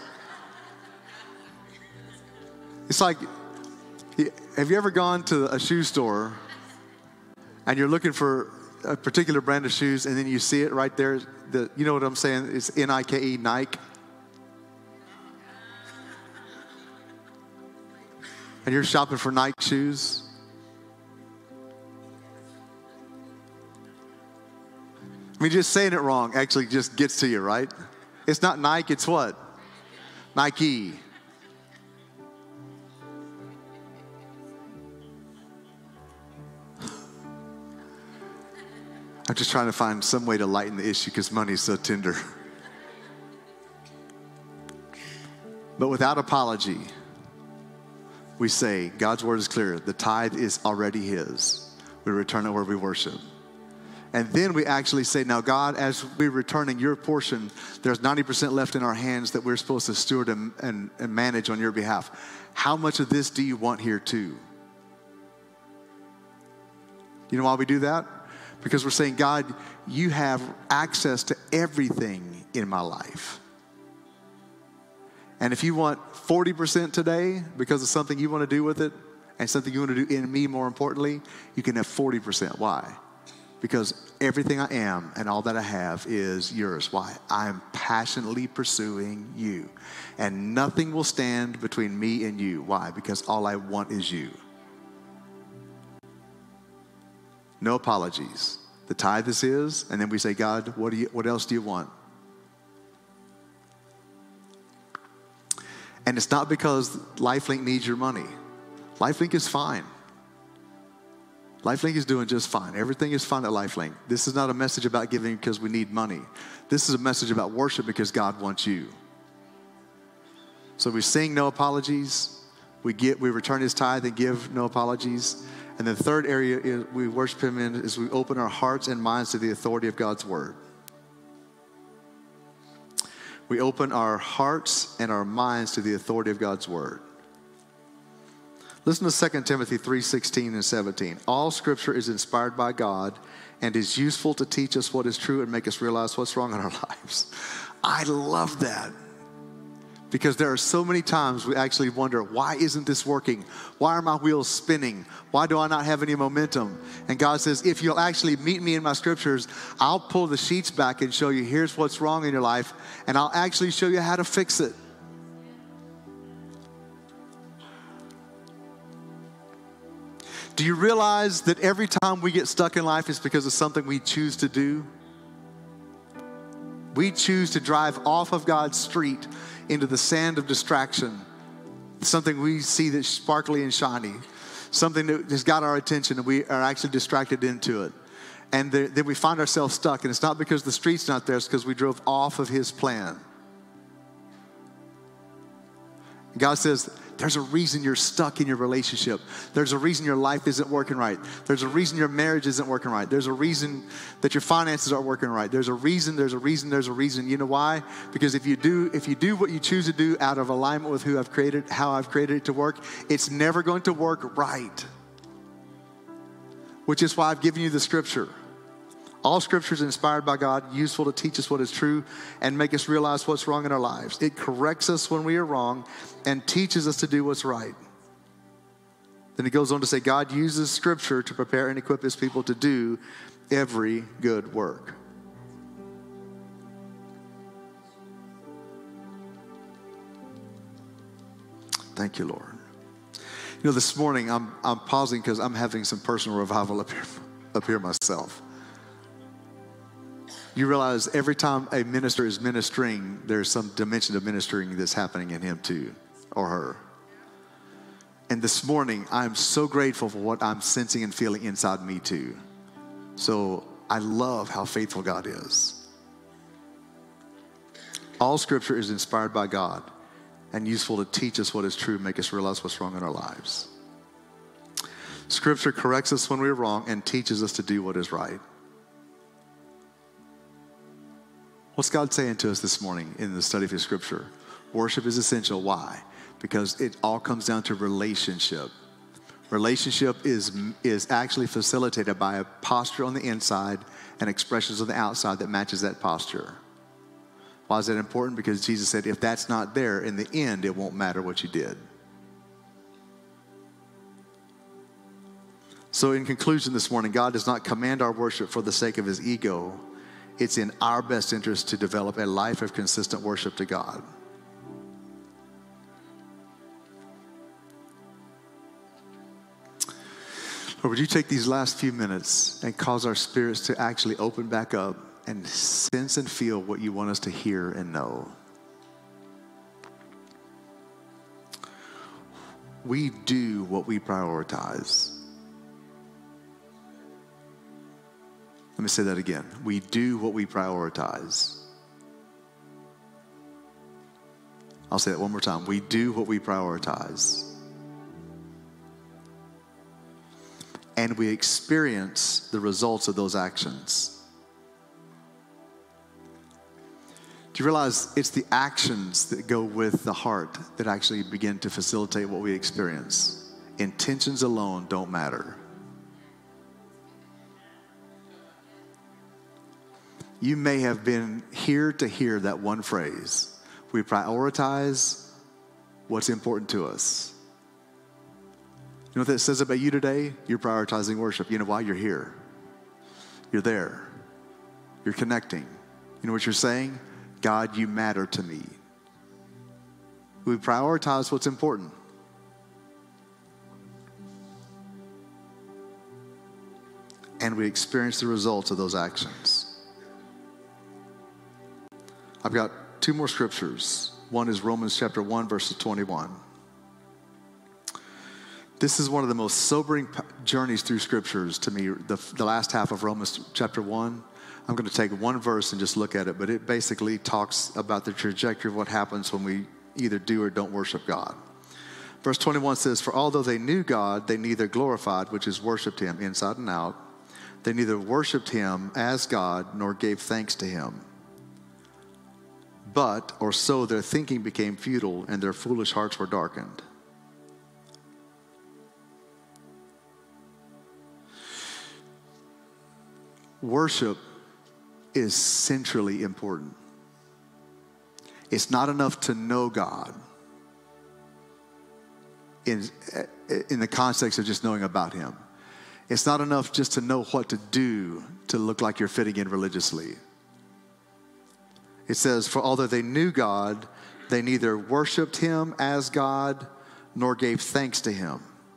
it's like, have you ever gone to a shoe store and you're looking for a particular brand of shoes, and then you see it right there? The, you know what I'm saying? It's N I K E, Nike. And you're shopping for Nike shoes. I mean, just saying it wrong actually just gets to you, right? It's not Nike, it's what? Nike. I'm just trying to find some way to lighten the issue because money is so tender. But without apology, we say, God's word is clear. The tithe is already his. We return it where we worship. And then we actually say, now God, as we're returning your portion, there's ninety percent left in our hands that we're supposed to steward and, and, and manage on your behalf. How much of this do you want here too? You know why we do that? Because we're saying, God, you have access to everything in my life. And if you want forty percent today because of something you want to do with it and something you want to do in me more importantly, you can have forty percent. Why? Because everything I am and all that I have is yours. Why? I am passionately pursuing you. And nothing will stand between me and you. Why? Because all I want is you. No apologies. The tithe is his, and then we say, God, what do you, what else do you want? And it's not because LifeLink needs your money. LifeLink is fine. LifeLink is doing just fine. Everything is fine at LifeLink. This is not a message about giving because we need money. This is a message about worship because God wants you. So we sing no apologies. We get, we return his tithe and give no apologies. And the third area is we worship him in is we open our hearts and minds to the authority of God's word. We open our hearts and our minds to the authority of God's word. Listen to Second Timothy three sixteen and seventeen. All scripture is inspired by God and is useful to teach us what is true and make us realize what's wrong in our lives. I love that. Because there are so many times we actually wonder, why isn't this working? Why are my wheels spinning? Why do I not have any momentum? And God says, if you'll actually meet me in my scriptures, I'll pull the sheets back and show you here's what's wrong in your life, and I'll actually show you how to fix it. Do you realize that every time we get stuck in life, it's because of something we choose to do? We choose to drive off of God's street into the sand of distraction, something we see that's sparkly and shiny, something that has got our attention and we are actually distracted into it. And then we find ourselves stuck, and it's not because the street's not there, it's because we drove off of his plan. God says, There's a reason you're stuck in your relationship. There's a reason your life isn't working right. There's a reason your marriage isn't working right. There's a reason that your finances aren't working right. There's a reason, there's a reason, there's a reason. You know why? Because if you do, if you do what you choose to do out of alignment with who I've created, how I've created it to work, it's never going to work right. Which is why I've given you the scripture. All scripture is inspired by God, useful to teach us what is true and make us realize what's wrong in our lives. It corrects us when we are wrong and teaches us to do what's right. Then he goes on to say, God uses scripture to prepare and equip his people to do every good work. Thank you, Lord. You know, this morning I'm I'm pausing because I'm having some personal revival up here, up here myself. You realize every time a minister is ministering, there's some dimension of ministering that's happening in him too, or her. And this morning, I'm so grateful for what I'm sensing and feeling inside me too. So I love how faithful God is. All scripture is inspired by God and useful to teach us what is true, make us realize what's wrong in our lives. Scripture corrects us when we're wrong and teaches us to do what is right. What's God saying to us this morning in the study of his scripture? Worship is essential. Why? Because it all comes down to relationship. Relationship is, is actually facilitated by a posture on the inside and expressions on the outside that matches that posture. Why is that important? Because Jesus said, if that's not there, in the end, it won't matter what you did. So in conclusion this morning, God does not command our worship for the sake of his ego. It's in our best interest to develop a life of consistent worship to God. Lord, would you take these last few minutes and cause our spirits to actually open back up and sense and feel what you want us to hear and know. We do what we prioritize. Let me say that again. We do what we prioritize. I'll say that one more time. We do what we prioritize. And we experience the results of those actions. Do you realize it's the actions that go with the heart that actually begin to facilitate what we experience? Intentions alone don't matter. You may have been here to hear that one phrase. We prioritize what's important to us. You know what that says about you today? You're prioritizing worship. You know why? You're here. You're there. You're connecting. You know what you're saying? God, you matter to me. We prioritize what's important. And we experience the results of those actions. I've got two more scriptures. One is Romans chapter one, verses twenty-one. This is one of the most sobering journeys through scriptures to me, the, the last half of Romans chapter one. I'm going to take one verse and just look at it, but it basically talks about the trajectory of what happens when we either do or don't worship God. Verse twenty-one says, "For although they knew God, they neither glorified," which is worshiped him inside and out, "they neither worshiped him as God nor gave thanks to him. But, or so their thinking became futile and their foolish hearts were darkened." Worship is centrally important. It's not enough to know God in, in the context of just knowing about him. It's not enough just to know what to do to look like you're fitting in religiously. It says, "For although they knew God, they neither worshiped him as God nor gave thanks to him."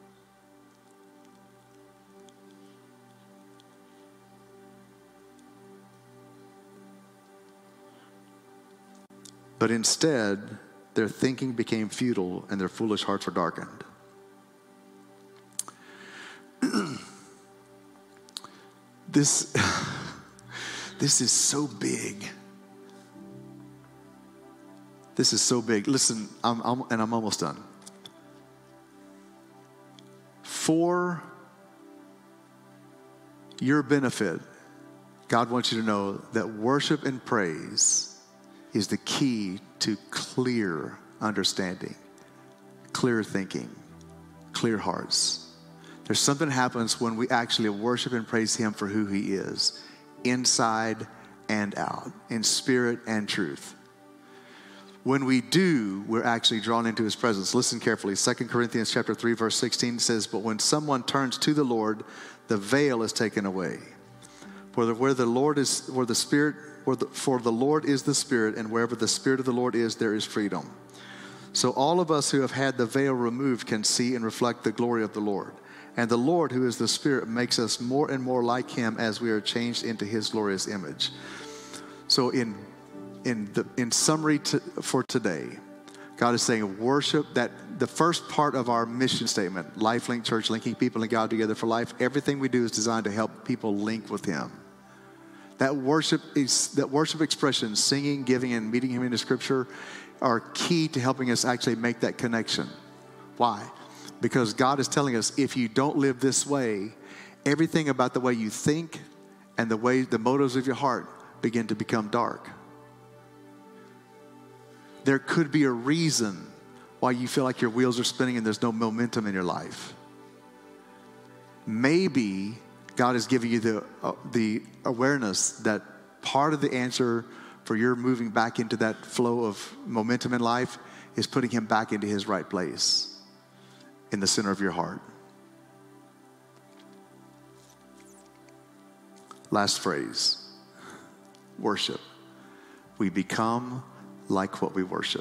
But instead, their thinking became futile and their foolish hearts were darkened. This, this is so big. This is so big. Listen, I'm, I'm, and I'm almost done. for your benefit, God wants you to know that worship and praise is the key to clear understanding, clear thinking, clear hearts. There's something that happens when we actually worship and praise him for who he is, inside and out, in spirit and truth. When we do, we're actually drawn into his presence. Listen carefully. Second Corinthians chapter three, verse sixteen says, but when someone turns to the Lord, the veil is taken away. For the, where the Lord is, where the Spirit, where the, for the Lord is the Spirit, and wherever the Spirit of the Lord is, there is freedom. So all of us who have had the veil removed can see and reflect the glory of the Lord. And the Lord, who is the Spirit, makes us more and more like him as we are changed into his glorious image. So in in the in summary to, for today, God is saying worship, that the first part of our mission statement, LifeLink Church, linking people and God together for life, everything we do is designed to help people link with him. That worship is that worship expression, singing, giving, and meeting him in the scripture are key to helping us actually make that connection. Why? Because God is telling us, if you don't live this way, everything about the way you think and the way the motives of your heart begin to become dark. There could be a reason why you feel like your wheels are spinning and there's no momentum in your life. Maybe God is giving you the, uh, the awareness that part of the answer for your moving back into that flow of momentum in life is putting him back into his right place in the center of your heart. Last phrase, worship. We become like what we worship.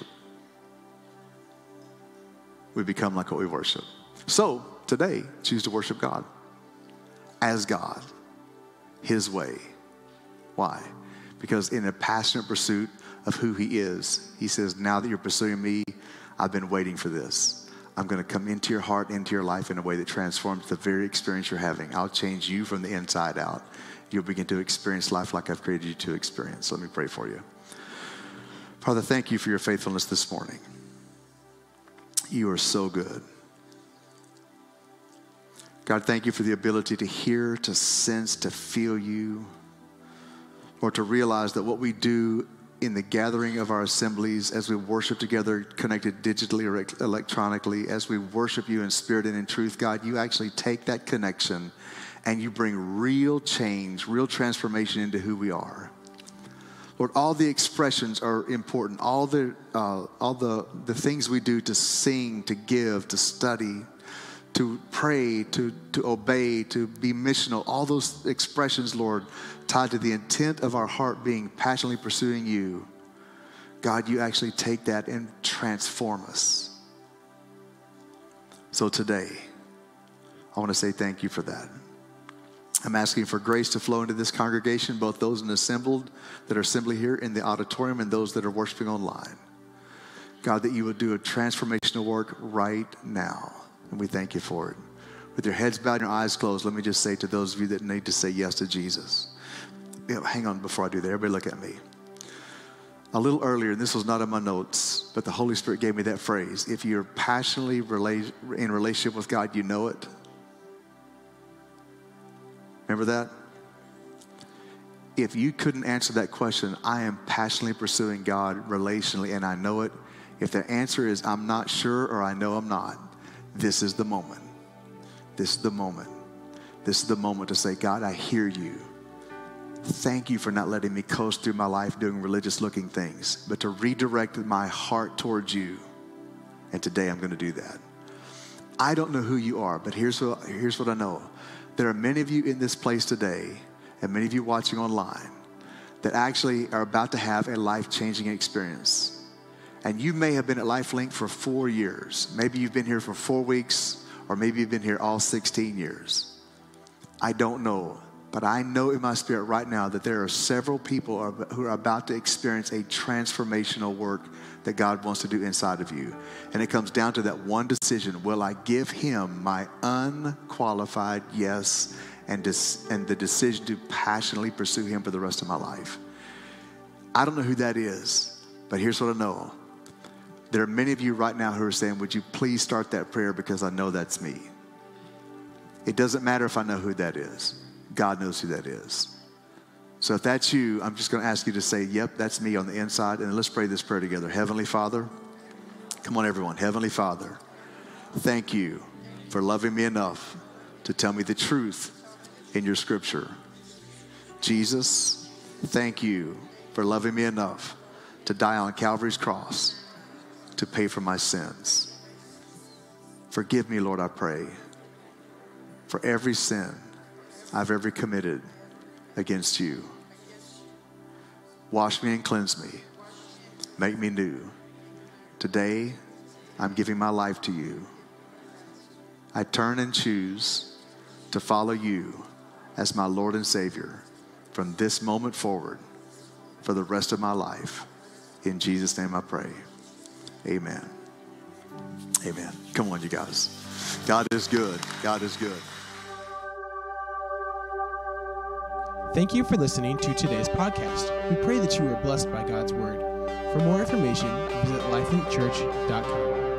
We become like what we worship. So today, choose to worship God as God, his way. Why? Because in a passionate pursuit of who he is, he says, now that you're pursuing me, I've been waiting for this. I'm going to come into your heart, into your life in a way that transforms the very experience you're having. I'll change you from the inside out. You'll begin to experience life like I've created you to experience. Let me pray for you. Father, thank you for your faithfulness this morning. You are so good. God, thank you for the ability to hear, to sense, to feel you, or to realize that what we do in the gathering of our assemblies, as we worship together, connected digitally or electronically, as we worship you in spirit and in truth, God, you actually take that connection and you bring real change, real transformation into who we are. Lord, all the expressions are important. All the uh, all the, the things we do to sing, to give, to study, to pray, to, to obey, to be missional, all those expressions, Lord, tied to the intent of our heart being passionately pursuing you. God, you actually take that and transform us. So today, I want to say thank you for that. I'm asking for grace to flow into this congregation, both those in assembled that are assembly here in the auditorium and those that are worshiping online. God, that you would do a transformational work right now. And we thank you for it. With your heads bowed and your eyes closed, let me just say to those of you that need to say yes to Jesus. You know, hang on before I do that. Everybody look at me. A little earlier, and this was not in my notes, but the Holy Spirit gave me that phrase. If you're passionately relate, in relationship with God, you know it. Remember that? If you couldn't answer that question, I am passionately pursuing God relationally and I know it. If the answer is I'm not sure or I know I'm not, this is the moment. This is the moment. This is the moment to say, God, I hear you. Thank you for not letting me coast through my life doing religious looking things, but to redirect my heart towards you. And today I'm going to do that. I don't know who you are, but here's what, here's what I know. There are many of you in this place today, and many of you watching online, that actually are about to have a life-changing experience. And you may have been at LifeLink for four years. Maybe you've been here for four weeks, or maybe you've been here all sixteen years. I don't know, but I know in my spirit right now that there are several people who are about to experience a transformational work that God wants to do inside of you. And it comes down to that one decision. Will I give him my unqualified yes and, dis- and the decision to passionately pursue him for the rest of my life? I don't know who that is, but here's what I know. There are many of you right now who are saying, would you please start that prayer because I know that's me. It doesn't matter if I know who that is. God knows who that is. So if that's you, I'm just going to ask you to say, yep, that's me on the inside. And let's pray this prayer together. Heavenly Father, come on, everyone. Heavenly Father, thank you for loving me enough to tell me the truth in your scripture. Jesus, thank you for loving me enough to die on Calvary's cross to pay for my sins. Forgive me, Lord, I pray, for every sin I've ever committed against you. Wash me and cleanse me. Make me new. Today, I'm giving my life to you. I turn and choose to follow you as my Lord and Savior from this moment forward for the rest of my life. In Jesus' name I pray. Amen. Amen. Come on, you guys. God is good. God is good. Thank you for listening to today's podcast. We pray that you are blessed by God's word. For more information, visit lifelink church dot com.